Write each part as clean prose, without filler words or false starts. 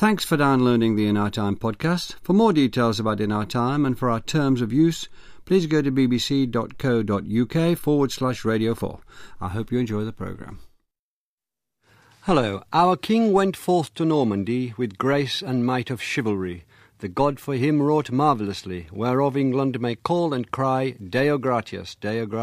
Thanks for downloading the In Our Time podcast. For more details about In Our Time and for our terms of use, please go to bbc.co.uk/Radio 4. I hope you enjoy the programme. Hello. Our king went forth to Normandy with grace and might of chivalry. The God for him wrought marvellously, whereof England may call and cry, Deo gratias,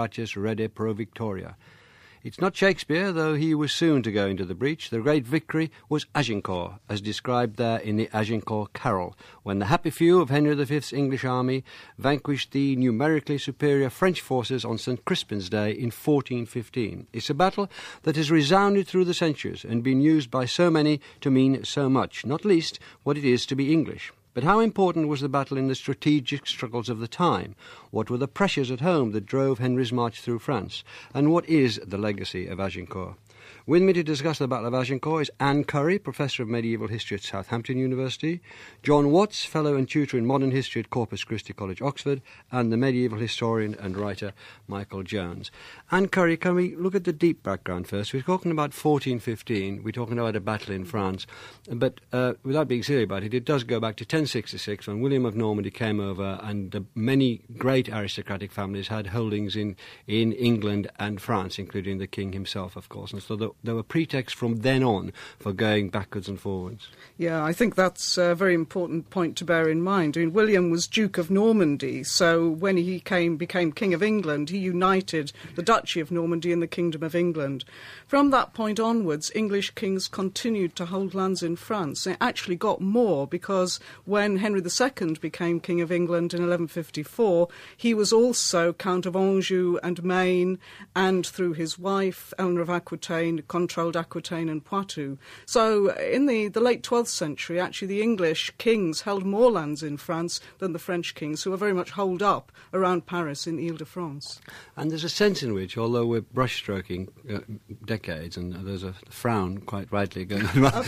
rede pro victoria. It's not Shakespeare, though he was soon to go into the breach. The great victory was Agincourt, as described there in the Agincourt Carol, when the happy few of Henry V's English army vanquished the numerically superior French forces on St. Crispin's Day in 1415. It's a battle that has resounded through the centuries and been used by so many to mean so much, not least what it is to be English. But how important was the battle in the strategic struggles of the time? What were the pressures at home that drove Henry's march through France? And what is the legacy of Agincourt? With me to discuss the Battle of Agincourt is Anne Curry, Professor of Medieval History at Southampton University, John Watts, Fellow and Tutor in Modern History at Corpus Christi College, Oxford, and the medieval historian and writer Michael Jones. Anne Curry, can we look at the deep background first? We're talking about 1415, we're talking about a battle in France, but without being silly about it, it does go back to 1066 when William of Normandy came over and many great aristocratic families had holdings in England and France, including the king himself, of course, and so there were pretexts from then on for going backwards and forwards. Yeah, I think that's a very important point to bear in mind. I mean, William was Duke of Normandy, so when he became King of England, he united the Duchy of Normandy and the Kingdom of England. From that point onwards, English kings continued to hold lands in France. They actually got more because when Henry II became King of England in 1154, he was also Count of Anjou and Maine, and through his wife, Eleanor of Aquitaine, controlled Aquitaine and Poitou. So in the late 12th century, actually the English kings held more lands in France than the French kings, who were very much holed up around Paris in Ile-de-France. And there's a sense in which, although we're brushstroking decades, and there's a frown, quite rightly, going on about,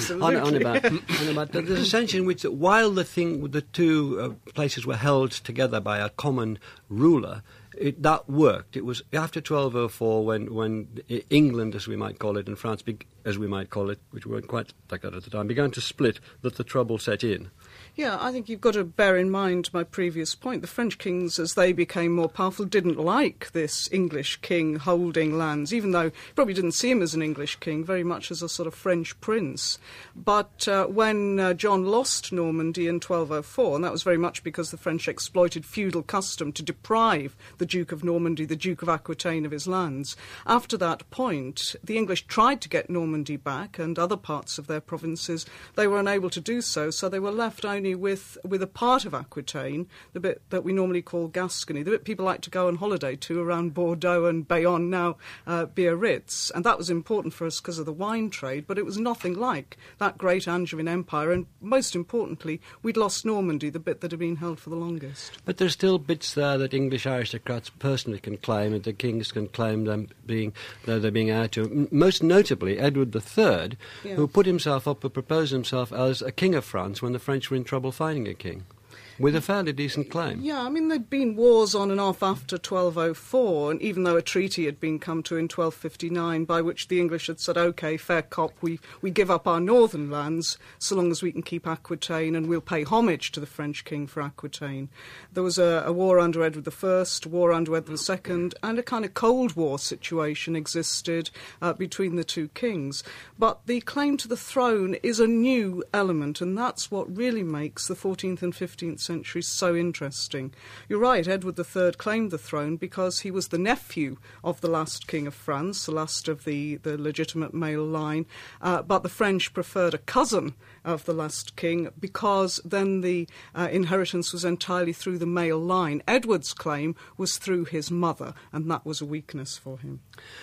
there's a sense in which that while the two places were held together by a common ruler, that worked. It was after 1204 when England, as we might call it, and France, as we might call it, which weren't quite like that at the time, began to split, that the trouble set in. Yeah, I think you've got to bear in mind my previous point. The French kings, as they became more powerful, didn't like this English king holding lands, even though you probably didn't see him as an English king, very much as a sort of French prince. But when John lost Normandy in 1204, and that was very much because the French exploited feudal custom to deprive the Duke of Normandy, the Duke of Aquitaine, of his lands. After that point, the English tried to get Normandy back and other parts of their provinces. They were unable to do so, so they were left only with a part of Aquitaine, the bit that we normally call Gascony, the bit people like to go on holiday to around Bordeaux and Bayonne, now Biarritz. And that was important for us because of the wine trade, but it was nothing like that great Angevin Empire. And most importantly, we'd lost Normandy, the bit that had been held for the longest. But there's still bits there that English aristocrats personally can claim, and the kings can claim them they're being heir to. Most notably, Edward III, who put himself up and proposed himself as a king of France when the French were in trouble finding a king, with a fairly decent claim. Yeah, I mean, there'd been wars on and off after 1204, and even though a treaty had been come to in 1259, by which the English had said, OK, fair cop, we give up our northern lands so long as we can keep Aquitaine, and we'll pay homage to the French king for Aquitaine. There was a war under Edward I, a war under Edward II, and a kind of Cold War situation existed between the two kings. But the claim to the throne is a new element, and that's what really makes the 14th and 15th century so interesting. You're right, Edward III claimed the throne because he was the nephew of the last king of France, the last of the legitimate male line, but the French preferred a cousin of the last king because then the inheritance was entirely through the male line. Edward's claim was through his mother, and that was a weakness for him.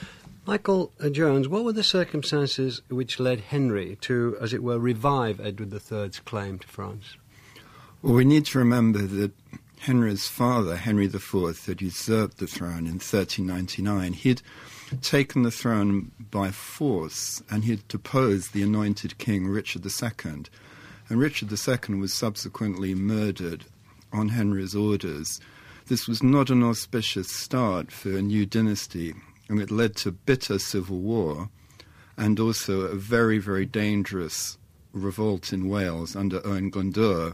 Michael Jones, what were the circumstances which led Henry to, as it were, revive Edward III's claim to France? Well, we need to remember that Henry's father, Henry IV, had usurped the throne in 1399. He'd taken the throne by force, and he'd deposed the anointed king, Richard II. And Richard II was subsequently murdered on Henry's orders. This was not an auspicious start for a new dynasty, and it led to bitter civil war and also a very, very dangerous revolt in Wales under Owen Glyndŵr.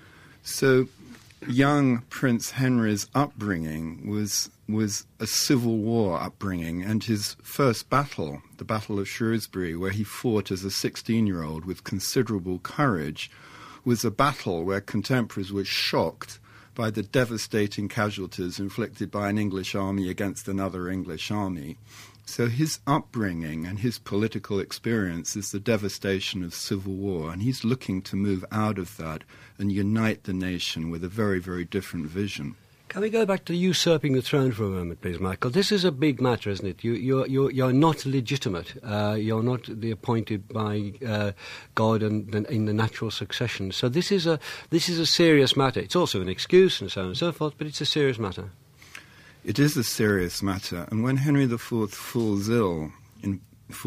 So young Prince Henry's upbringing was a Civil War upbringing, and his first battle, the Battle of Shrewsbury, where he fought as a 16-year-old with considerable courage, was a battle where contemporaries were shocked by the devastating casualties inflicted by an English army against another English army. So his upbringing and his political experience is the devastation of civil war, and he's looking to move out of that and unite the nation with a very, very different vision. Can we go back to usurping the throne for a moment, please, Michael? This is a big matter, isn't it? You're not legitimate. You're not the appointed by God and in the natural succession. So this is a serious matter. It's also an excuse and so on and so forth, but it's a serious matter. It is a serious matter, and when Henry IV falls ill in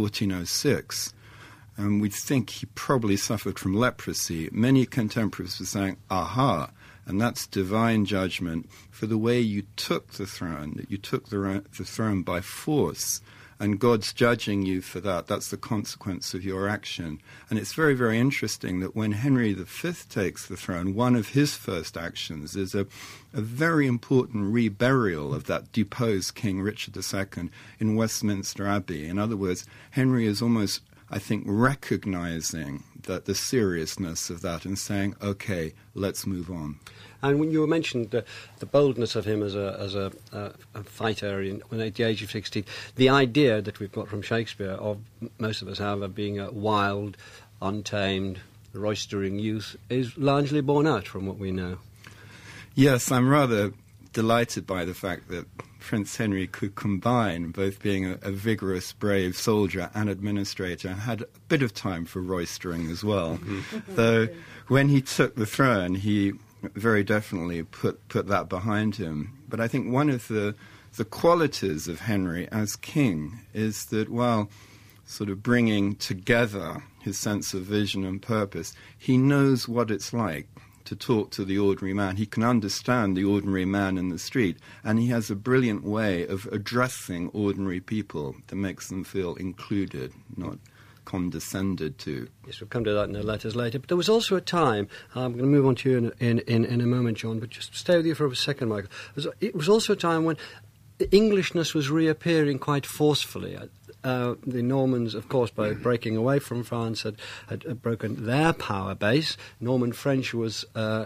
1406, we think he probably suffered from leprosy. Many contemporaries were saying, aha, and that's divine judgment for the way you took the throne, that you took the throne by force, and God's judging you for that. That's the consequence of your action. And it's very, very interesting that when Henry V takes the throne, one of his first actions is a very important reburial of that deposed King Richard II in Westminster Abbey. In other words, Henry is almost, I think, recognizing that the seriousness of that and saying, okay, let's move on. And when you mentioned the boldness of him as a fighter at the age of 16, the idea that we've got from Shakespeare of most of us, however, being a wild, untamed, roistering youth is largely borne out from what we know. Yes, I'm rather delighted by the fact that Prince Henry could combine both being a vigorous, brave soldier and administrator, and had a bit of time for roistering as well. Though when he took the throne, he very definitely put that behind him. But I think one of the qualities of Henry as king is that while sort of bringing together his sense of vision and purpose, he knows what it's like to talk to the ordinary man. He can understand the ordinary man in the street, and he has a brilliant way of addressing ordinary people that makes them feel included, not condescended to. Yes, we'll come to that in the letters later. But there was also a time, I'm going to move on to you in a moment, John, but just stay with you for a second, Michael. It was also a time when Englishness was reappearing quite forcefully. The Normans, of course, by breaking away from France, had broken their power base. Norman French was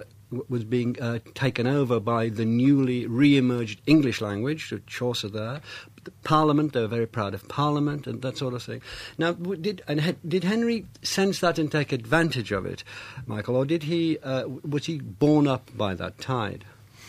being taken over by the newly re-emerged English language, Chaucer there. The Parliament, they were very proud of Parliament and that sort of thing. Now, did Henry sense that and take advantage of it, Michael, or was he borne up by that tide?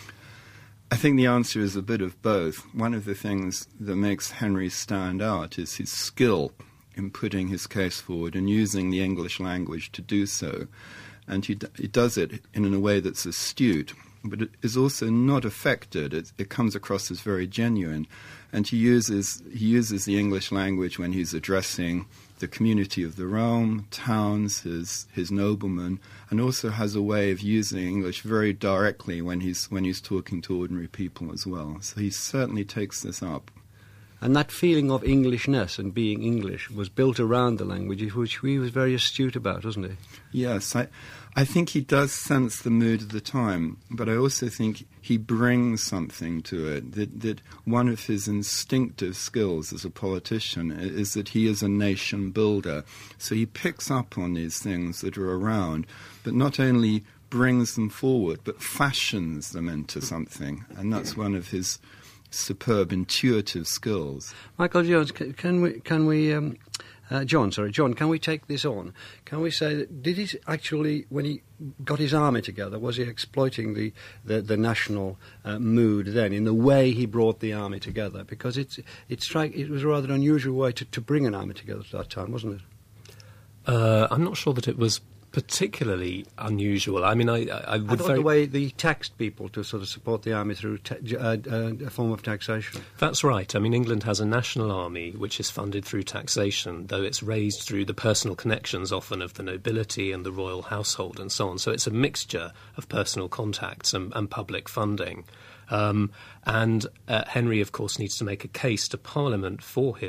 I think the answer is a bit of both. One of the things that makes Henry stand out is his skill in putting his case forward and using the English language to do so. And he does it in a way that's astute, but it is also not affected. It comes across as very genuine. And he uses the English language when he's addressing the community of the realm, towns, his noblemen, and also has a way of using English very directly when he's talking to ordinary people as well. So he certainly takes this up. And that feeling of Englishness and being English was built around the language, which he was very astute about, wasn't he? Yes, I think he does sense the mood of the time, but I also think he brings something to it, that one of his instinctive skills as a politician is that he is a nation builder. So he picks up on these things that are around, but not only brings them forward, but fashions them into something. And that's one of his superb intuitive skills. Michael Jones, can we John, can we take this on? Can we say that did he actually, when he got his army together, was he exploiting the national mood then in the way he brought the army together? Because it was a rather unusual way to bring an army together at that time, wasn't it? I'm not sure that it was particularly unusual. I mean, I would thought the way they taxed people to sort of support the army through a form of taxation. That's right. I mean, England has a national army which is funded through taxation, though it's raised through the personal connections often of the nobility and the royal household and so on. So it's a mixture of personal contacts and public funding. And Henry, of course, needs to make a case to Parliament for his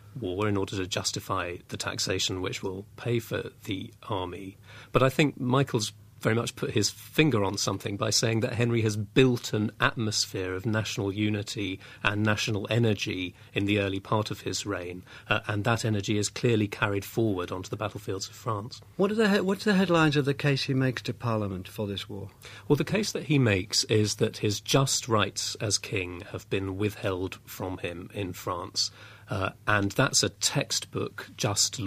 war in order to justify the taxation which will pay for the army. But I think Michael's very much put his finger on something by saying that Henry has built an atmosphere of national unity and national energy in the early part of his reign, and that energy is clearly carried forward onto the battlefields of France. What's the headlines of the case he makes to Parliament for this war? Well, the case that he makes is that his just rights as king have been withheld from him in France, and that's a textbook just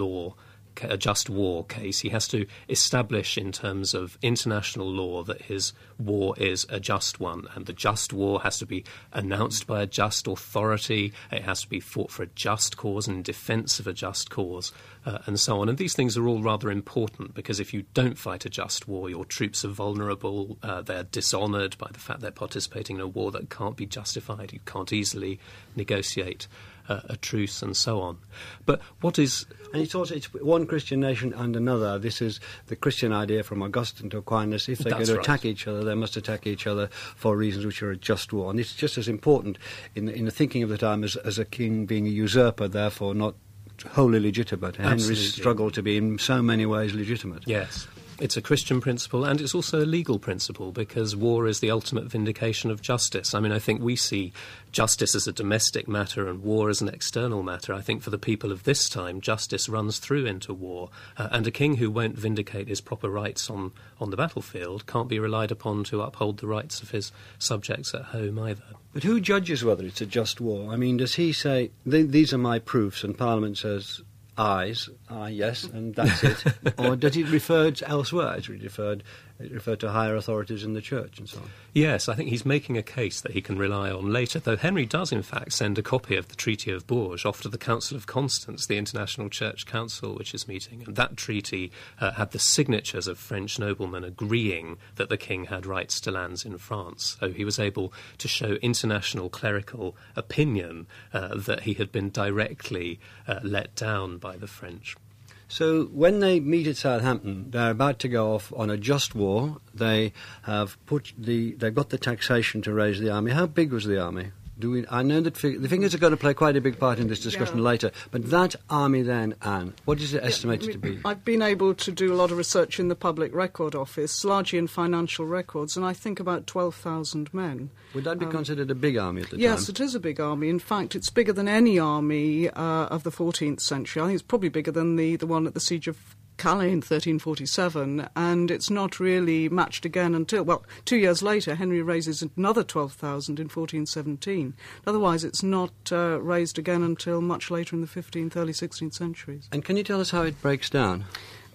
war case. He has to establish in terms of international law that his war is a just one, and the just war has to be announced by a just authority, it has to be fought for a just cause and in defence of a just cause, and so on. And these things are all rather important, because if you don't fight a just war, your troops are vulnerable, they're dishonoured by the fact they're participating in a war that can't be justified, you can't easily negotiate a truce and so on. But what is... And it's also it's one Christian nation and another. This is the Christian idea from Augustine to Aquinas. If they're going to attack each other, they must attack each other for reasons which are a just war. And it's just as important in the thinking of the time as a king being a usurper, therefore not wholly legitimate. Henry's struggle to be in so many ways legitimate. Yes. It's a Christian principle, and it's also a legal principle, because war is the ultimate vindication of justice. I mean, I think we see justice as a domestic matter and war as an external matter. I think for the people of this time, justice runs through into war, and a king who won't vindicate his proper rights on the battlefield can't be relied upon to uphold the rights of his subjects at home either. But who judges whether it's a just war? I mean, does he say, these are my proofs, and Parliament says... yes, and that's it. Or does it refer to elsewhere? It referred to higher authorities in the church and so on. Yes, I think he's making a case that he can rely on later, though Henry does in fact send a copy of the Treaty of Bourges off to the Council of Constance, the International Church Council which is meeting, and that treaty had the signatures of French noblemen agreeing that the king had rights to lands in France. So he was able to show international clerical opinion that he had been directly let down by the French. So when they meet at Southampton, they're about to go off on a just war. They have they've got the taxation to raise the army. How big was the army? I know that the figures are going to play quite a big part in this discussion later, but that army then, Anne, what is it estimated to be? I've been able to do a lot of research in the Public Record Office, largely in financial records, and I think about 12,000 men. Would that be considered a big army at the time? Yes, it is a big army. In fact, it's bigger than any army of the 14th century. I think it's probably bigger than the one at the Siege of Calais in 1347, and it's not really matched again until, 2 years later, Henry raises another 12,000 in 1417. Otherwise, it's not raised again until much later in the 15th, early 16th centuries. And can you tell us how it breaks down?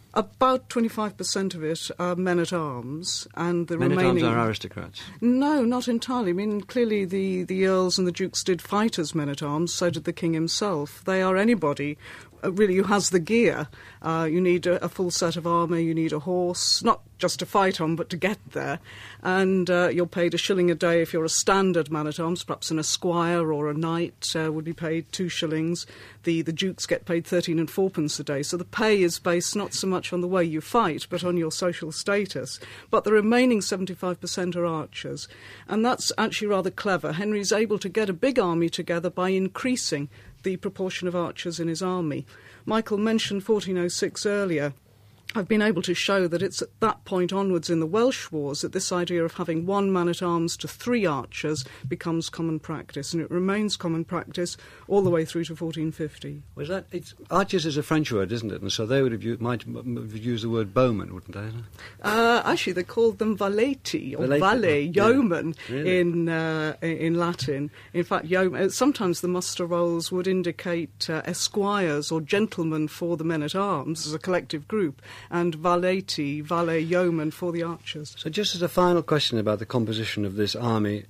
About 25% of it are men-at-arms, and the remaining... Men-at-arms are aristocrats? No, not entirely. I mean, clearly the earls and the dukes did fight as men-at-arms, so did the king himself. They are anybody... really, who has the gear. You need a full set of armour, you need a horse, not just to fight on, but to get there. And you're paid a shilling a day if you're a standard man-at-arms, perhaps an esquire or a knight would be paid 2 shillings. The dukes get paid 13 and 4pence a day. So the pay is based not so much on the way you fight, but on your social status. But the remaining 75% are archers. And that's actually rather clever. Henry's able to get a big army together by increasing the proportion of archers in his army. Michael mentioned 1406 earlier. I've been able to show that it's at that point onwards in the Welsh Wars that this idea of having 1 man-at-arms to 3 archers becomes common practice, and it remains common practice all the way through to 1450. Archers is a French word, isn't it? And so they might have used the word bowman, wouldn't they? Actually, they called them valeti, or valet, yeomen, really? in Latin. In fact, sometimes the muster rolls would indicate esquires or gentlemen for the men-at-arms as a collective group, and valeti, valet yeoman for the archers. So just as a final question about the composition of this army,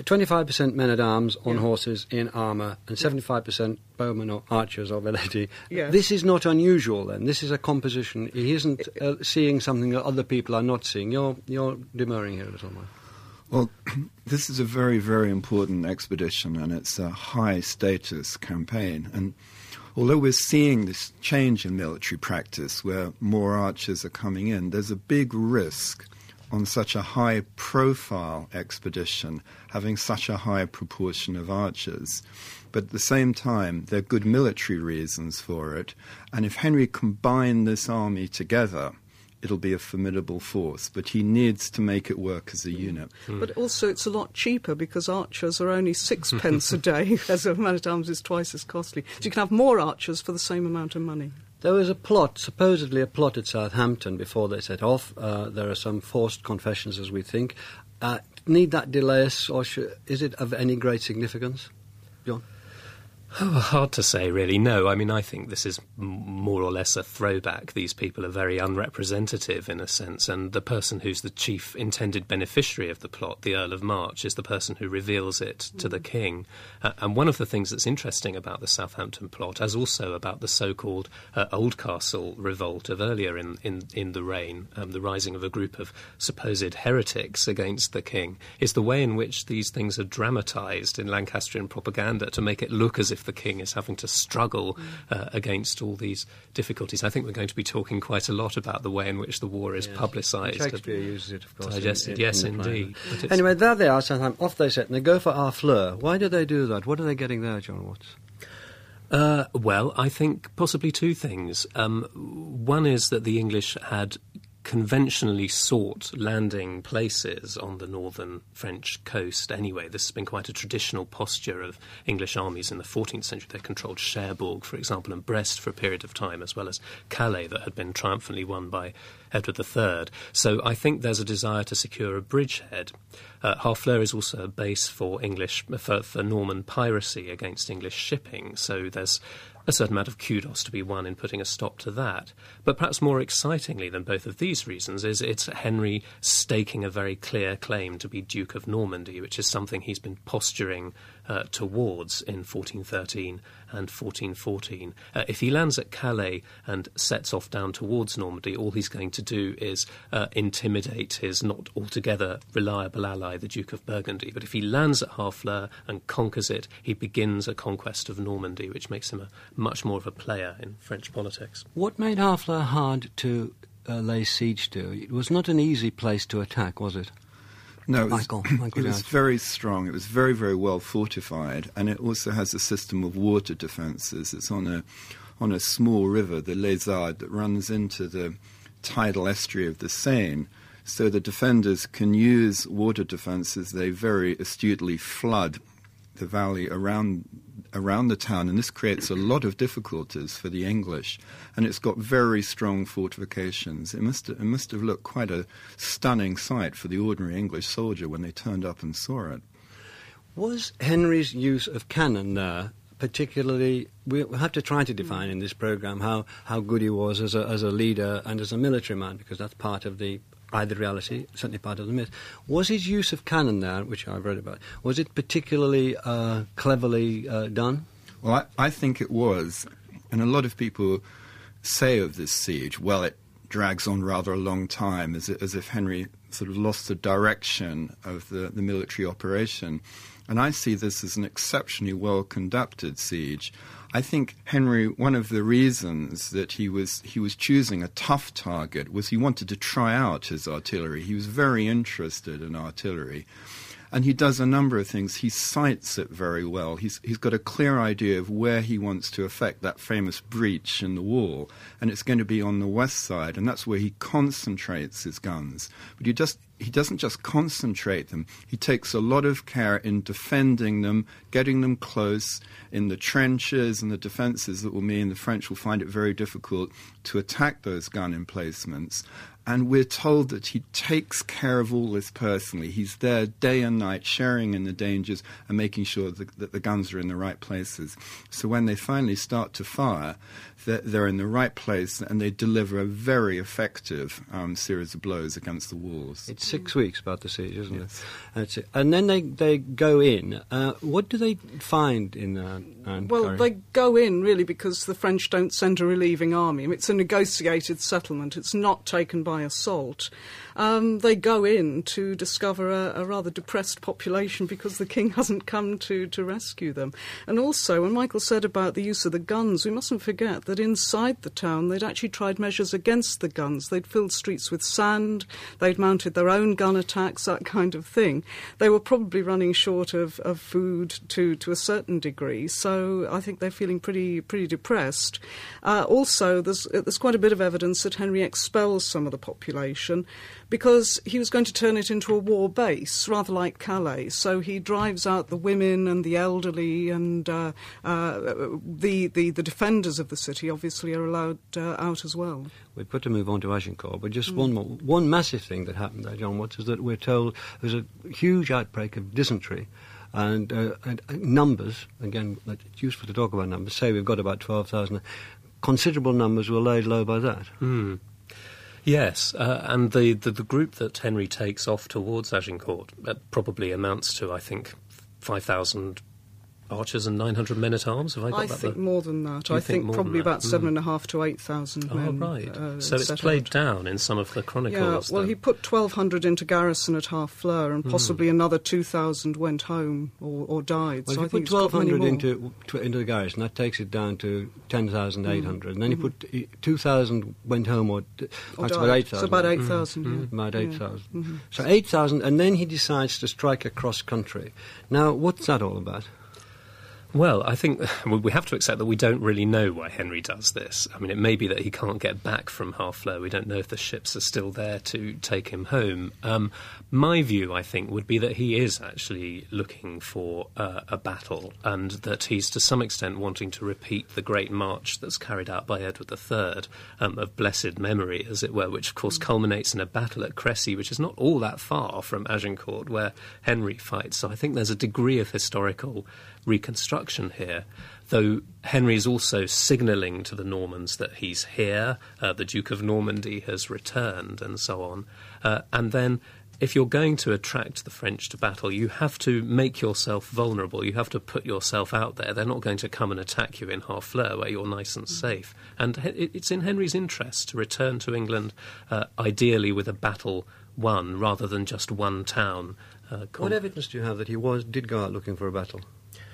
25% men-at-arms on horses in armour and 75% bowmen or archers or valeti. Yes. This is not unusual then. This is a composition. He isn't seeing something that other people are not seeing. You're demurring here a little more. Well, this is a very, very important expedition, and it's a high-status campaign. And although we're seeing this change in military practice where more archers are coming in, there's a big risk on such a high-profile expedition having such a high proportion of archers But at the same time, there are good military reasons for it. And if Henry combined this army together, it'll be a formidable force. But he needs to make it work as a unit. But also it's a lot cheaper because archers are only 6p a day, as a man-at-arms is twice as costly. So you can have more archers for the same amount of money. There was a plot, supposedly a plot at Southampton before they set off. There are some forced confessions, as we think. Need that delay us, or is it of any great significance, John? Oh, hard to say, really. No, I mean, I think this is more or less a throwback. These people are very unrepresentative, in a sense, and the person who's the chief intended beneficiary of the plot, the Earl of March, is the person who reveals it to the king. And one of the things that's interesting about the Southampton plot, as also about the so-called Oldcastle revolt of earlier in the reign, the rising of a group of supposed heretics against the king, is the way in which these things are dramatised in Lancastrian propaganda to make it look as if the king is having to struggle against all these difficulties. I think we're going to be talking quite a lot about the way in which the war is publicised. Shakespeare uses it, of course. Digested, yes, indeed. Anyway, there they are, Southampton, off they set, and they go for Harfleur. Why do they do that? What are they getting there, John Watts? Well, I think possibly two things. One is that the English had conventionally sought landing places on the northern French coast anyway. This has been quite a traditional posture of English armies in the 14th century. They controlled Cherbourg, for example, and Brest for a period of time, as well as Calais that had been triumphantly won by Edward III. So I think there's a desire to secure a bridgehead. Harfleur is also a base for Norman piracy against English shipping, so there's a certain amount of kudos to be won in putting a stop to that. But perhaps more excitingly than both of these reasons is it's Henry staking a very clear claim to be Duke of Normandy, which is something he's been posturing towards in 1413 and 1414. If he lands at Calais and sets off down towards Normandy, all he's going to do is intimidate his not altogether reliable ally, the Duke of Burgundy. But if he lands at Harfleur and conquers it, he begins a conquest of Normandy, which makes him much more of a player in French politics. What made Harfleur hard to lay siege to? It was not an easy place to attack, was it? No, Michael it was very strong. It was very, very well fortified, and it also has a system of water defences. It's on a small river, the Lézard, that runs into the tidal estuary of the Seine. So the defenders can use water defences. They very astutely flood the valley around the town, and this creates a lot of difficulties for the English. And it's got very strong fortifications. It must have looked quite a stunning sight for the ordinary English soldier when they turned up and saw it. Was Henry's use of cannon there particularly? We have to try to define in this programme how good he was as a leader and as a military man, because that's part of the either reality, certainly part of the myth. Was his use of cannon there, which I've read about, was it particularly cleverly done? Well, I think it was. And a lot of people say of this siege, well, it drags on rather a long time, as if Henry sort of lost the direction of the military operation. And I see this as an exceptionally well-conducted siege. I think Henry, one of the reasons that he was choosing a tough target was he wanted to try out his artillery. He was very interested in artillery. And he does a number of things. He sights it very well. He's got a clear idea of where he wants to effect that famous breach in the wall. And it's going to be on the west side, and that's where he concentrates his guns. But he doesn't just concentrate them. He takes a lot of care in defending them, getting them close in the trenches and the defences that will mean the French will find it very difficult to attack those gun emplacements. And we're told that he takes care of all this personally. He's there day and night, sharing in the dangers and making sure that the guns are in the right places. So when they finally start to fire, they're in the right place and they deliver a very effective series of blows against the walls. It's 6 weeks about the siege, isn't Yes. it? That's it. And then they go in. What do they find in Well, Curry? they go in, really, because the French don't send a relieving army. I mean, it's a negotiated settlement. It's not taken by assault. They go in to discover a rather depressed population because the king hasn't come to rescue them. And also, when Michael said about the use of the guns, we mustn't forget that inside the town they'd actually tried measures against the guns. They'd filled streets with sand, they'd mounted their own gun attacks, that kind of thing. They were probably running short of food to a certain degree, so I think they're feeling pretty depressed. Also, there's quite a bit of evidence that Henry expels some of the population because he was going to turn it into a war base, rather like Calais. So he drives out the women and the elderly, and the defenders of the city obviously are allowed out as well. We've got to move on to Agincourt, but just one massive thing that happened there, John Watts, is that we're told there's a huge outbreak of dysentery. And numbers, again, it's useful to talk about numbers, say we've got about 12,000. Considerable numbers were laid low by that. Yes, and the group that Henry takes off towards Agincourt probably amounts to, I think, 5,000 archers and 900 men-at-arms. Have I got that? I think more than that. I think probably about 7,500 to 8,000 men. Oh, right. So it's played down in some of the chronicles. Yeah, well, he put 1,200 into garrison at Harfleur, and possibly another 2,000 went home or died. Well, so if you put 1,200 into the garrison, that takes it down to 10,800. And then you put 2,000 went home, that's about 8,000. So about 8,000, About 8,000. So 8,000, and then he decides to strike across country. Now, what's that all about? Well, I think we have to accept that we don't really know why Henry does this. I mean, it may be that he can't get back from Harfleur. We don't know if the ships are still there to take him home. My view, I think, would be that he is actually looking for a battle, and that he's to some extent wanting to repeat the great march that's carried out by Edward III, of blessed memory, as it were, which, of course, culminates in a battle at Crécy, which is not all that far from Agincourt, where Henry fights. So I think there's a degree of historical reconstruction here, though Henry is also signalling to the Normans that he's here, the Duke of Normandy has returned, and so on. And then, if you're going to attract the French to battle, you have to make yourself vulnerable. You have to put yourself out there. They're not going to come and attack you in Harfleur, where you're nice and safe. And it's in Henry's interest to return to England, ideally with a battle won, rather than just one town. What evidence do you have that he did go out looking for a battle?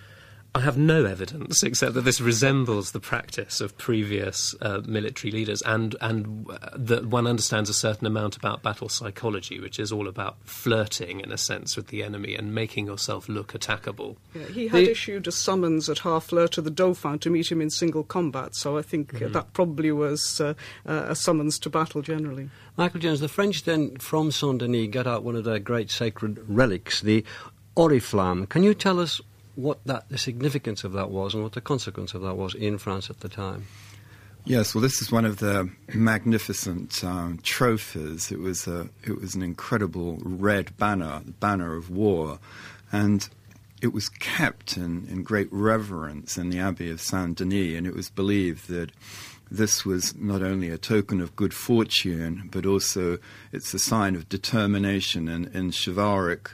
I have no evidence except that this resembles the practice of previous military leaders, and that one understands a certain amount about battle psychology, which is all about flirting, in a sense, with the enemy and making yourself look attackable. Yeah, he had issued a summons at Harfleur to the Dauphin to meet him in single combat, so I think that probably was a summons to battle generally. Michael Jones, the French then, from Saint-Denis, got out one of their great sacred relics, the Oriflamme. Can you tell us what the significance of that was and what the consequence of that was in France at the time? Yes, well, this is one of the magnificent trophies. It was an incredible red banner, the banner of war, and it was kept in great reverence in the Abbey of Saint-Denis, and it was believed that this was not only a token of good fortune, but also it's a sign of determination in chivalric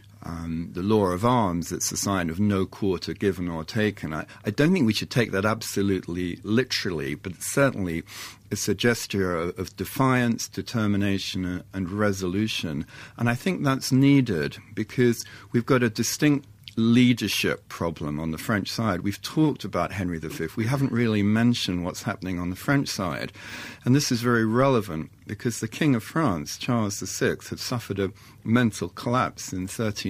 the law of arms. It's a sign of no quarter given or taken. I don't think we should take that absolutely literally, but certainly it's a gesture of defiance, determination, and resolution. And I think that's needed because we've got a distinct leadership problem on the French side. We've talked about Henry V. We haven't really mentioned what's happening on the French side. And this is very relevant because the King of France, Charles VI, had suffered a mental collapse in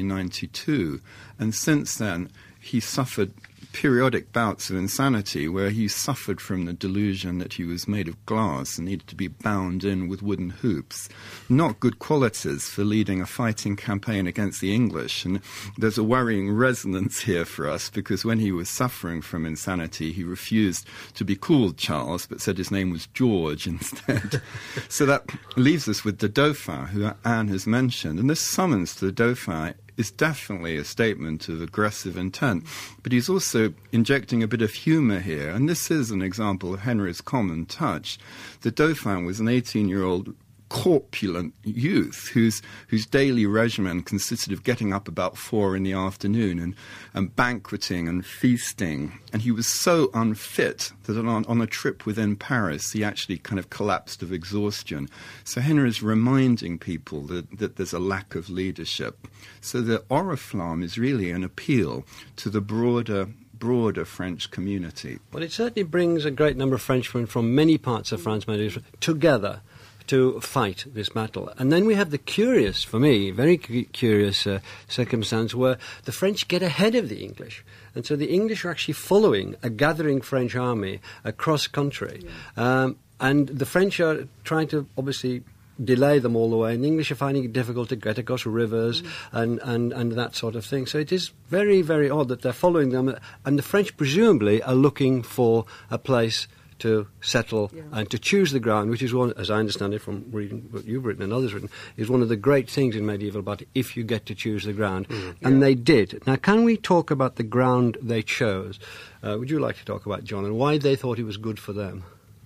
1392. And since then, he suffered periodic bouts of insanity where he suffered from the delusion that he was made of glass and needed to be bound in with wooden hoops. Not good qualities for leading a fighting campaign against the English. And there's a worrying resonance here for us because when he was suffering from insanity, he refused to be called Charles but said his name was George instead. So that leaves us with the Dauphin, who Anne has mentioned. And this summons to the Dauphin is definitely a statement of aggressive intent. But he's also injecting a bit of humour here, and this is an example of Henry's common touch. The Dauphin was an 18-year-old corpulent youth whose daily regimen consisted of getting up about 4 PM and banqueting and feasting. And he was so unfit that on a trip within Paris, he actually kind of collapsed of exhaustion. So Henry is reminding people that there's a lack of leadership. So the Oriflamme is really an appeal to the broader French community. Well, it certainly brings a great number of Frenchmen from many parts of France together to fight this battle. And then we have the curious, for me, very curious circumstance where the French get ahead of the English. And so the English are actually following a gathering French army across country. Yeah. And the French are trying to obviously delay them all the way, and the English are finding it difficult to get across rivers and that sort of thing. So it is very, very odd that they're following them, and the French presumably are looking for a place to settle and to choose the ground, which is one, as I understand it from reading what you've written and others written, is one of the great things in medieval battle, if you get to choose the ground. And they did. Now, can we talk about the ground they chose? Would you like to talk about, John, and why they thought it was good for them?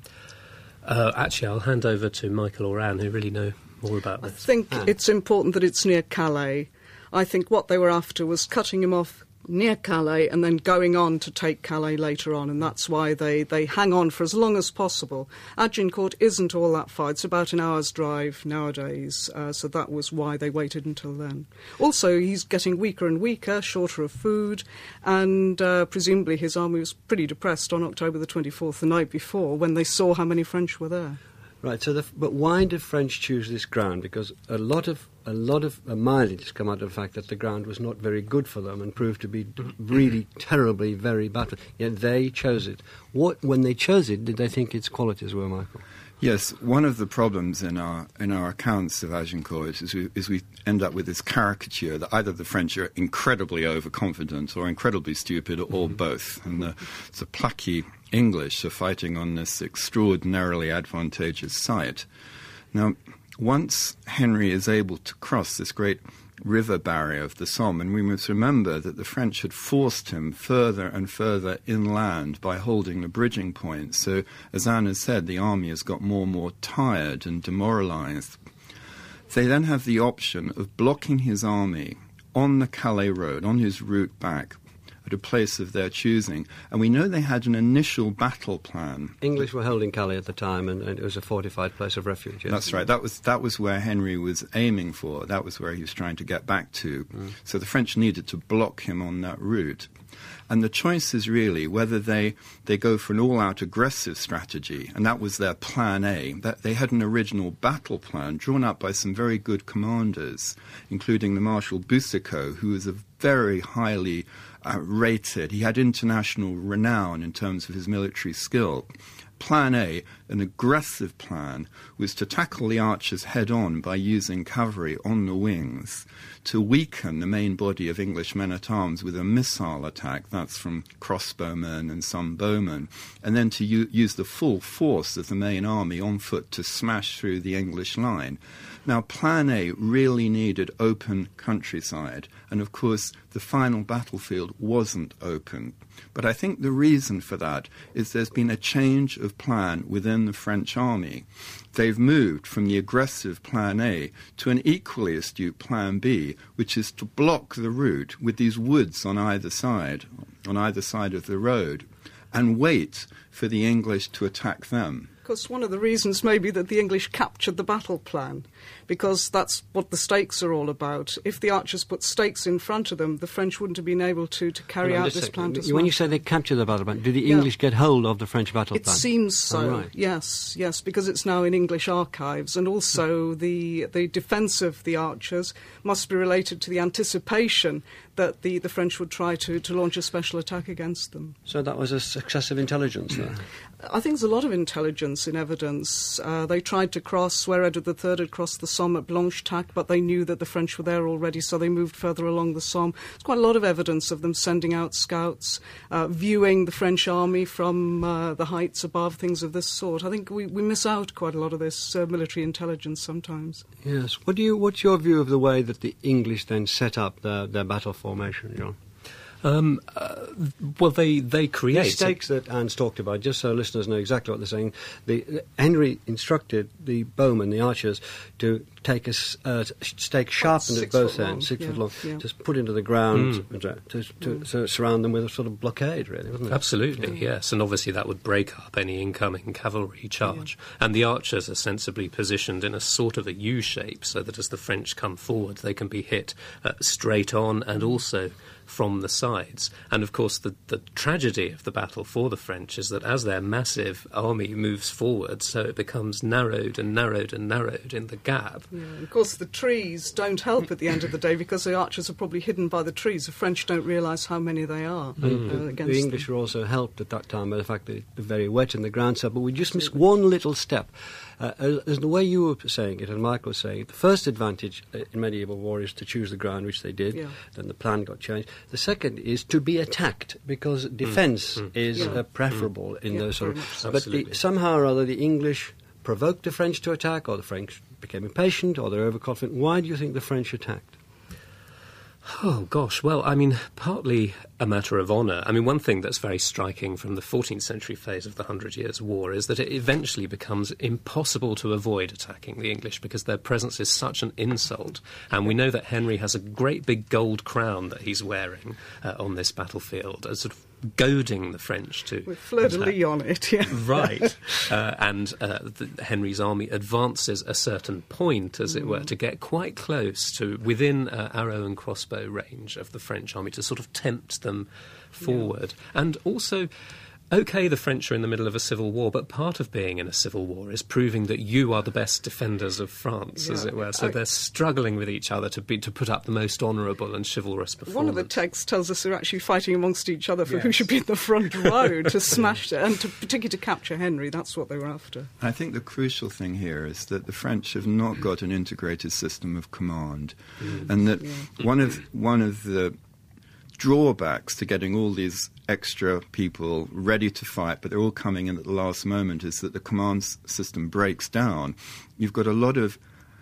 Actually, I'll hand over to Michael or Anne, who really know more about this. I think it's important that it's near Calais. I think what they were after was cutting him off near Calais and then going on to take Calais later on, and that's why they hang on for as long as possible. Agincourt isn't all that far. It's about an hour's drive nowadays, so that was why they waited until then. Also, he's getting weaker and weaker, shorter of food, and presumably his army was pretty depressed on October the 24th, the night before, when they saw how many French were there. Right. So, but why did French choose this ground? Because a lot of mileage has come out of the fact that the ground was not very good for them and proved to be really terribly very bad. Yet they chose it. When they chose it, did they think its qualities were, Michael? Yes, one of the problems in our accounts of Agincourt is we end up with this caricature that either the French are incredibly overconfident or incredibly stupid, or both. And the plucky English are fighting on this extraordinarily advantageous site. Now, once Henry is able to cross this great river barrier of the Somme, and we must remember that the French had forced him further and further inland by holding the bridging points. So, as Anne has said, the army has got more and more tired and demoralized. They then have the option of blocking his army on the Calais road, on his route back, at a place of their choosing. And we know they had an initial battle plan. English were holding Calais at the time, and it was a fortified place of refuge. Yes? That's right. That was where Henry was aiming for. That was where he was trying to get back to. So the French needed to block him on that route. And the choice is really whether they go for an all-out aggressive strategy, and that was their plan A. That they had an original battle plan drawn up by some very good commanders, including the Marshal Boucicaut, who was a very highly rated. He had international renown in terms of his military skill. Plan A, an aggressive plan, was to tackle the archers head-on by using cavalry on the wings, to weaken the main body of English men-at-arms with a missile attack, that's from crossbowmen and some bowmen, and then to use the full force of the main army on foot to smash through the English line. Now, Plan A really needed open countryside, and of course the final battlefield wasn't open. But I think the reason for that is there's been a change of plan within the French army. They've moved from the aggressive Plan A to an equally astute Plan B, which is to block the route with these woods on either side of the road, and wait for the English to attack them. Because one of the reasons may be that the English captured the battle plan, because that's what the stakes are all about. If the archers put stakes in front of them, the French wouldn't have been able to carry out this plan as well. When you say they captured the battle plan, did the English get hold of the French battle plan? It seems so, right. Yes, because it's now in English archives, and also the defence of the archers must be related to the anticipation that the French would try to launch a special attack against them. So that was a success of intelligence there? I think there's a lot of intelligence in evidence. They tried to cross where Edward III had crossed the Somme at Blanchetaque, but they knew that the French were there already, so they moved further along the Somme. There's quite a lot of evidence of them sending out scouts, viewing the French army from the heights above, things of this sort. I think we miss out quite a lot of this military intelligence sometimes. Yes. What's your view of the way that the English then set up their battle formation, John? Well, they create... The stakes that Anne's talked about, just so listeners know exactly what they're saying, Henry instructed the bowmen, the archers, to take a stake sharpened at both ends, 6 foot long, just put into the ground to surround them with a sort of blockade, really, wasn't it? Absolutely, yes. And obviously that would break up any incoming cavalry charge. Yeah. And the archers are sensibly positioned in a sort of a U shape, so that as the French come forward, they can be hit straight on and also from the sides. And of course the tragedy of the battle for the French is that as their massive army moves forward, so it becomes narrowed and narrowed and narrowed in the gap. Yeah, of course the trees don't help at the end of the day, because the archers are probably hidden by the trees. The French don't realise how many they are. The English were also helped at that time by the fact that they're very wet in the ground, so but we just missed one little step. As the way you were saying it and Michael was saying it, the first advantage in medieval war is to choose the ground, which they did. Then the plan got changed. The second is to be attacked, because defence is preferable in those sort of... But somehow or other the English provoked the French to attack, or the French became impatient, or they're overconfident. Why do you think the French attacked? Oh, gosh. Well, I mean, partly a matter of honour. I mean, one thing that's very striking from the 14th century phase of the 100 Years' War is that it eventually becomes impossible to avoid attacking the English, because their presence is such an insult. And we know that Henry has a great big gold crown that he's wearing on this battlefield, a sort of goading the French to... with fleur-de-lis on it, yeah. Right. And Henry's army advances a certain point, as it were, to get quite close to within arrow and crossbow range of the French army, to sort of tempt them forward. And also... OK, the French are in the middle of a civil war, but part of being in a civil war is proving that you are the best defenders of France, as it were. So they're struggling with each other to put up the most honourable and chivalrous performance. One of the texts tells us they're actually fighting amongst each other for who should be in the front row to smash it, and particularly to capture Henry. That's what they were after. I think the crucial thing here is that the French have not got an integrated system of command, and that one of the drawbacks to getting all these extra people ready to fight, but they're all coming in at the last moment, is that the command system breaks down. You've got a lot of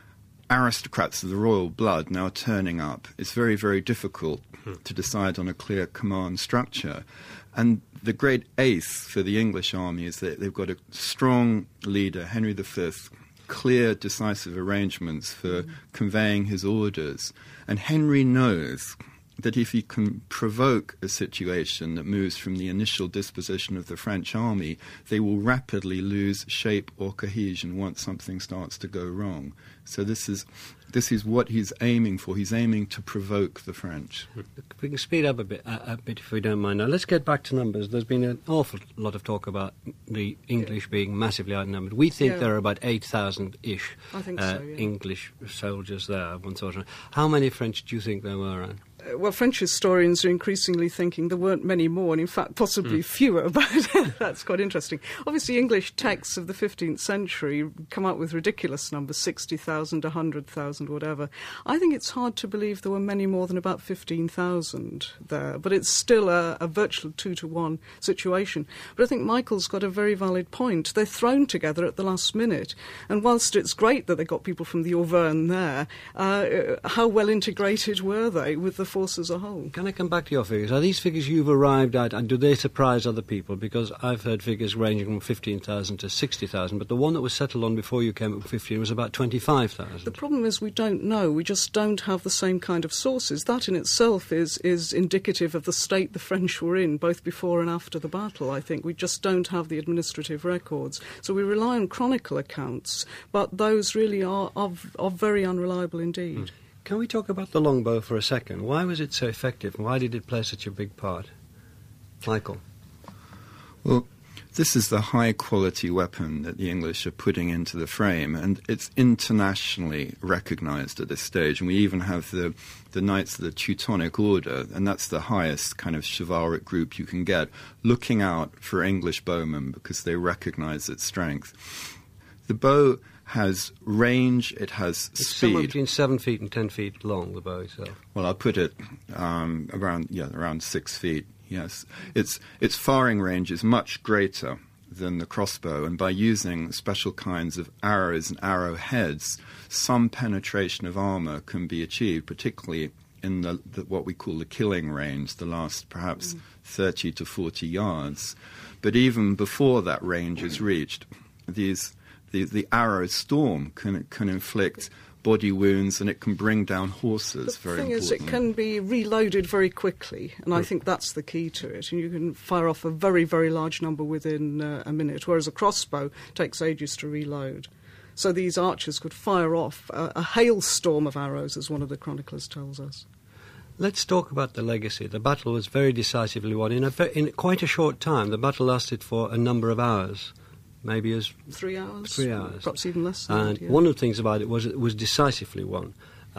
aristocrats of the royal blood now turning up. It's very, very difficult to decide on a clear command structure. And the great ace for the English army is that they've got a strong leader, Henry V, clear, decisive arrangements for conveying his orders. And Henry knows that if he can provoke a situation that moves from the initial disposition of the French army, they will rapidly lose shape or cohesion once something starts to go wrong. So this is what he's aiming for. He's aiming to provoke the French. We can speed up a bit if we don't mind. Now, let's get back to numbers. There's been an awful lot of talk about the English being massively outnumbered. We think there are about 8,000-ish English soldiers there. One sort of. How many French do you think there were, Anne? Well, French historians are increasingly thinking there weren't many more, and in fact possibly fewer, but that's quite interesting. Obviously, English texts of the 15th century come up with ridiculous numbers, 60,000, 100,000, whatever. I think it's hard to believe there were many more than about 15,000 there, but it's still a virtual 2-to-1 situation. But I think Michael's got a very valid point. They're thrown together at the last minute, and whilst it's great that they got people from the Auvergne there, how well integrated were they with the force as a whole? Can I come back to your figures? Are these figures you've arrived at, and do they surprise other people? Because I've heard figures ranging from 15,000 to 60,000, but the one that was settled on before you came up with 15 was about 25,000. The problem is we don't know. We just don't have the same kind of sources. That in itself is indicative of the state the French were in, both before and after the battle, I think. We just don't have the administrative records. So we rely on chronicle accounts, but those really are very unreliable indeed. Can we talk about the longbow for a second? Why was it so effective, and why did it play such a big part? Michael? Well, this is the high-quality weapon that the English are putting into the frame, and it's internationally recognised at this stage. And we even have the Knights of the Teutonic Order, and that's the highest kind of chivalric group you can get, looking out for English bowmen because they recognise its strength. The bow has range, it has it's speed. Somewhere between 7 feet and 10 feet long, the bow itself. Well, I'll put it around 6 feet, yes. Its firing range is much greater than the crossbow, and by using special kinds of arrows and arrowheads, some penetration of armour can be achieved, particularly in the what we call the killing range, the last perhaps 30 to 40 yards. But even before that range is reached, the arrow storm can inflict body wounds, and it can bring down horses. The thing is, it can be reloaded very quickly, and I think that's the key to it. And you can fire off a very, very large number within a minute, whereas a crossbow takes ages to reload. So these archers could fire off a hailstorm of arrows, as one of the chroniclers tells us. Let's talk about the legacy. The battle was very decisively won. In quite a short time, the battle lasted for a number of hours. Maybe as 3 hours. 3 hours. Perhaps even less than and that, yeah. one of the things about it was it was decisively won.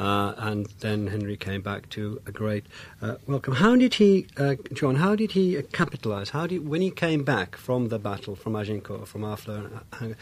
And then Henry came back to a great welcome. How did he, John, how did he capitalise? When he came back from the battle, from Agincourt, from Harfleur,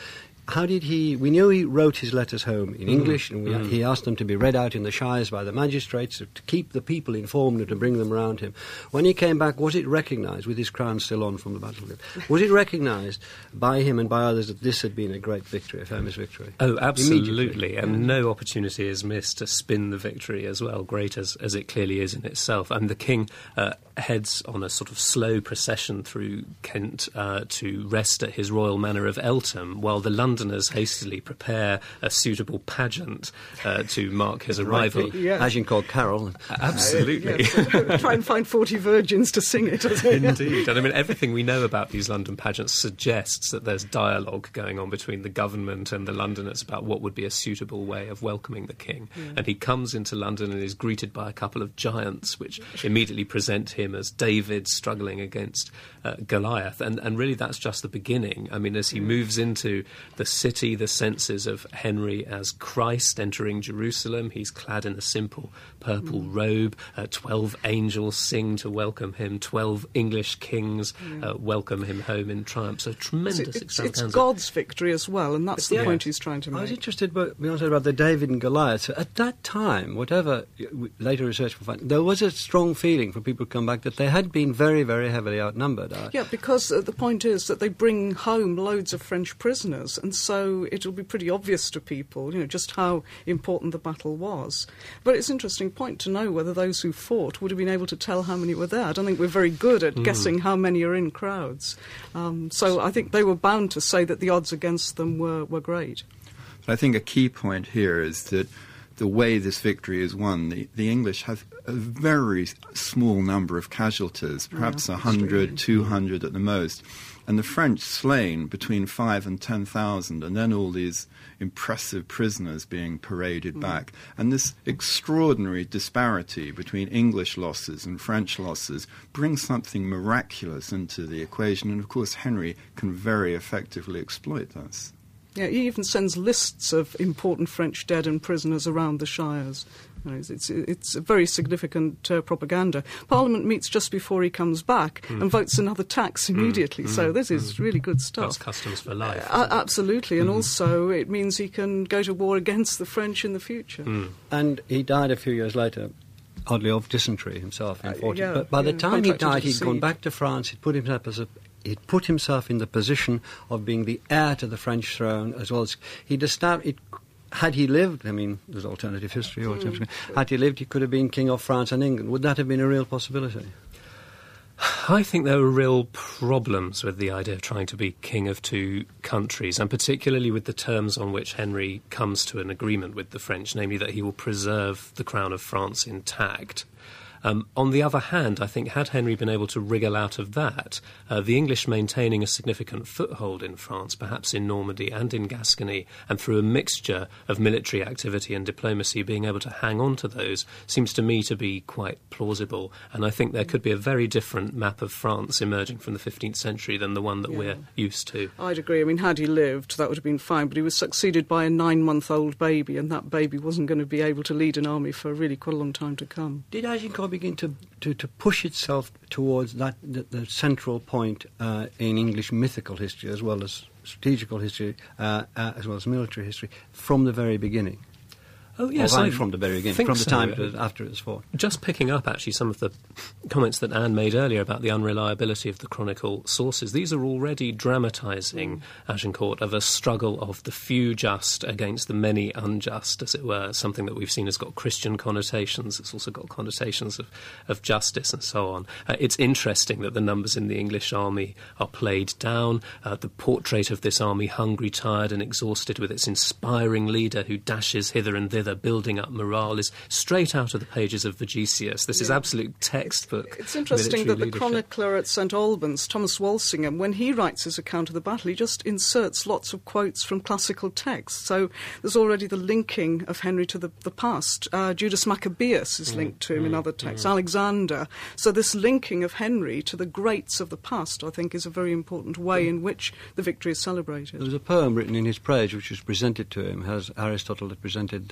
how did he... We know he wrote his letters home in English, and he asked them to be read out in the shires by the magistrates to keep the people informed and to bring them round him. When he came back, was it recognised, with his crown still on from the battlefield, was it recognised by him and by others that this had been a great victory, a famous victory? Oh, absolutely. And no opportunity is missed to spin the victory as well, great as it clearly is in itself. And the king heads on a sort of slow procession through Kent to rest at his royal manor of Eltham, while the Londoners hastily prepare a suitable pageant to mark his arrival. Yeah. Agincourt Carol. Absolutely. Yes. Try and find 40 virgins to sing it. Indeed. And I mean, everything we know about these London pageants suggests that there's dialogue going on between the government and the Londoners about what would be a suitable way of welcoming the king. Yeah. And he comes into London and is greeted by a couple of giants, which immediately present him as David struggling against Goliath. And really that's just the beginning. I mean, as he moves into the city, the senses of Henry as Christ entering Jerusalem, he's clad in a simple purple robe. 12 angels sing to welcome him. 12 English kings welcome him home in triumph. So tremendous It's God's victory as well, and that's the point he's trying to make. I was interested about the David and Goliath. So at that time, whatever later research will find, there was a strong feeling for people to come back that they had been very, very heavily outnumbered. Yeah, because the point is that they bring home loads of French prisoners, and so it'll be pretty obvious to people, just how important the battle was. But it's an interesting point to know whether those who fought would have been able to tell how many were there. I don't think we're very good at guessing how many are in crowds. So I think they were bound to say that the odds against them were great. But I think a key point here is that the way this victory is won, the English have a very small number of casualties, perhaps 100, 200 at the most, and the French slain between 5,000 and 10,000, and then all these impressive prisoners being paraded back. And this extraordinary disparity between English losses and French losses brings something miraculous into the equation, and of course Henry can very effectively exploit this. Yeah, he even sends lists of important French dead and prisoners around the shires. It's a very significant propaganda. Parliament meets just before he comes back and votes another tax immediately. So this is really good stuff. That's customs for life. Absolutely, and also it means he can go to war against the French in the future. And he died a few years later, oddly, of dysentery himself in 40. But by the time he died, he'd gone back to France. He'd put himself in the position of being the heir to the French throne, as well as had he lived, I mean, there's alternative history, had he lived, he could have been King of France and England. Would that have been a real possibility? I think there were real problems with the idea of trying to be king of two countries, and particularly with the terms on which Henry comes to an agreement with the French, namely that he will preserve the crown of France intact. On the other hand, I think had Henry been able to wriggle out of that, the English maintaining a significant foothold in France, perhaps in Normandy and in Gascony, and through a mixture of military activity and diplomacy being able to hang on to those, seems to me to be quite plausible. And I think there could be a very different map of France emerging from the 15th century than the one that we're used to. I'd agree. I mean, had he lived, that would have been fine, but he was succeeded by a 9-month-old baby, and that baby wasn't going to be able to lead an army for really quite a long time to come. Did Agincourt begin to push itself towards the central point in English mythical history, as well as strategical history, as well as military history, from the very beginning? Oh, yes. Or right from the very beginning, from the time after it was fought. Just picking up, actually, some of the comments that Anne made earlier about the unreliability of the chronicle sources. These are already dramatising, Agincourt, of a struggle of the few just against the many unjust, as it were, something that we've seen has got Christian connotations. It's also got connotations of justice and so on. It's interesting that the numbers in the English army are played down. The portrait of this army, hungry, tired and exhausted, with its inspiring leader who dashes hither and thither, building up morale, is straight out of the pages of Vigesius. This is absolute textbook. It's interesting that the chronicler at St Albans, Thomas Walsingham, when he writes his account of the battle, he just inserts lots of quotes from classical texts. So there's already the linking of Henry to the past. Judas Maccabeus is linked to him in other texts, Alexander. So this linking of Henry to the greats of the past, I think, is a very important way in which the victory is celebrated. There was a poem written in his praise which was presented to him, as Aristotle had presented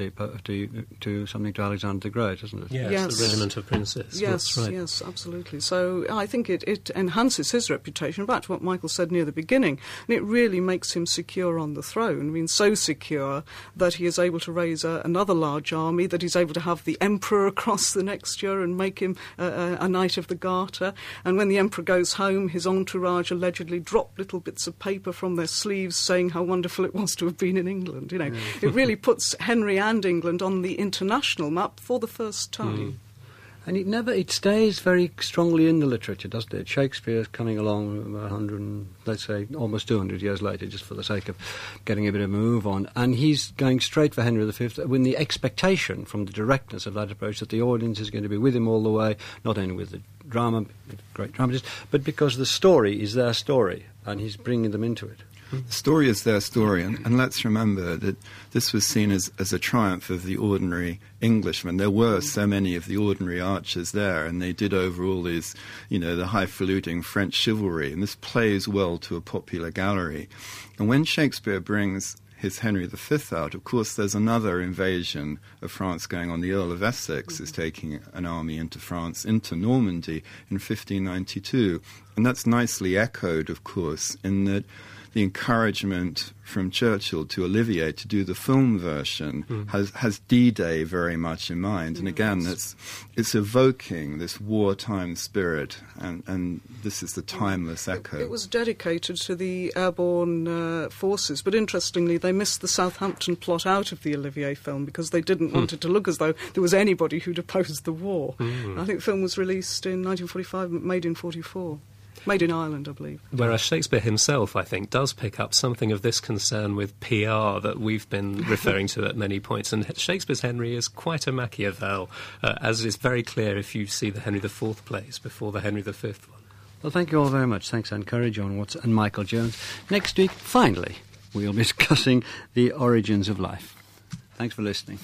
to something to Alexander the Great, isn't it? Yes, the Regiment of Princes. Yes, right. Yes, absolutely. So I think it enhances his reputation, back to what Michael said near the beginning, and it really makes him secure on the throne. I mean, so secure that he is able to raise another large army, that he's able to have the Emperor across the next year and make him a Knight of the Garter. And when the Emperor goes home, his entourage allegedly drop little bits of paper from their sleeves saying how wonderful it was to have been in England. You know, it really puts Henry and England on the international map for the first time. And it stays very strongly in the literature, doesn't it? Shakespeare's coming along 100, let's say, almost 200 years later, just for the sake of getting a bit of a move on. And he's going straight for Henry V with the expectation from the directness of that approach that the audience is going to be with him all the way, not only with the drama, great dramatist, but because the story is their story, and he's bringing them into it. The story is their story, and let's remember that this was seen as a triumph of the ordinary Englishman. There were so many of the ordinary archers there, and they did over all these, the highfalutin French chivalry, and this plays well to a popular gallery. And when Shakespeare brings his Henry V out, of course there's another invasion of France going on. The Earl of Essex is taking an army into France, into Normandy in 1592, and that's nicely echoed, of course, in that the encouragement from Churchill to Olivier to do the film version has D-Day very much in mind. And again, it's evoking this wartime spirit, and this is the timeless echo. It was dedicated to the airborne forces, but interestingly, they missed the Southampton plot out of the Olivier film because they didn't want it to look as though there was anybody who'd opposed the war. I think the film was released in 1945, made in 44. Made in Ireland, I believe. Whereas Shakespeare himself, I think, does pick up something of this concern with PR that we've been referring to at many points. And Shakespeare's Henry is quite a Machiavel, as is very clear if you see the Henry IV plays before the Henry V one. Well, thank you all very much. Thanks, Anne Curry, John Watts and Michael Jones. Next week, finally, we'll be discussing the origins of life. Thanks for listening.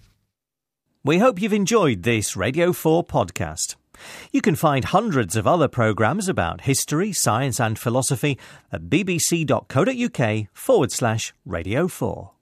We hope you've enjoyed this Radio 4 podcast. You can find hundreds of other programmes about history, science and philosophy at bbc.co.uk/Radio 4.